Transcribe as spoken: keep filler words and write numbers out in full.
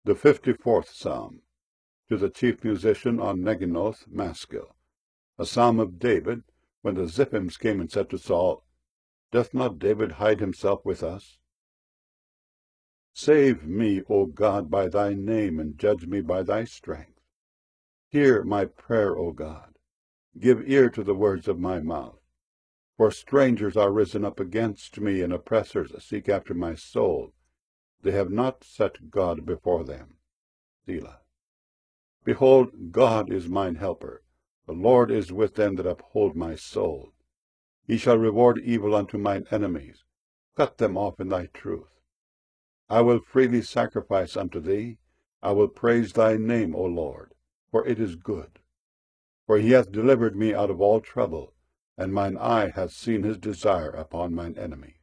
The fifty-fourth Psalm. To the chief musician on Neginoth Maskil. A psalm of David, when the Ziphims came and said to Saul, Doth not David hide himself with us? Save me, O God, by thy name, and judge me by thy strength. Hear my prayer, O God. Give ear to the words of my mouth. For strangers are risen up against me, and oppressors seek after my soul. They have not set God before them. Selah. Behold, God is mine helper. The Lord is with them that uphold my soul. He shall reward evil unto mine enemies. Cut them off in thy truth. I will freely sacrifice unto thee. I will praise thy name, O Lord, for it is good. For he hath delivered me out of all trouble, and mine eye hath seen his desire upon mine enemy.